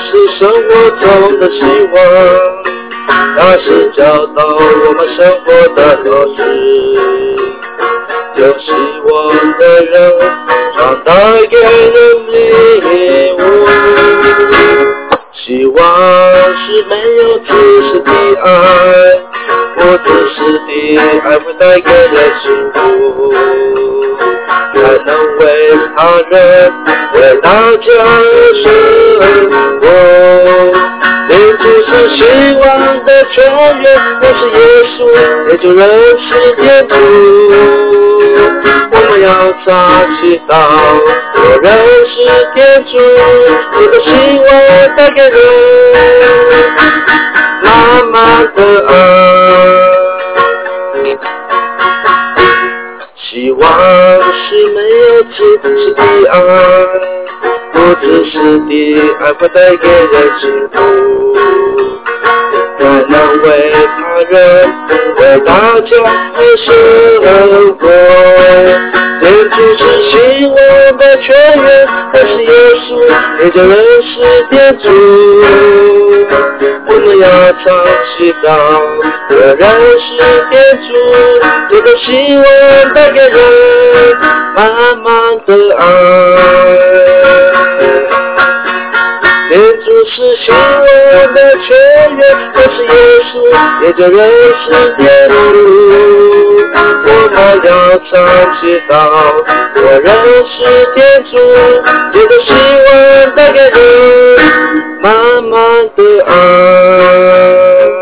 是生活中的希望，它是教导我们生活的老师。有希望的人常带给人礼物，希望是没有自私的爱，不自私的爱会带给人幸福，才能为他人为大家而生活。民主是希望的泉源，我是耶稣，也就认识天主。我们要常祈祷，我认识天主，这个希望带给人满满的爱。希望是没有自私的爱，不自私的爱会带给人幸福，才能为他人为大家而生活。天主是希望的泉源，我是耶稣，也就认识天主。我们要常祈祷，我认识天主，这个希望带给人满满的爱。天主是希望的泉源，我是耶稣，也就认识天主。我们要常祈祷，我认识天主，这个希望带给人满满的爱。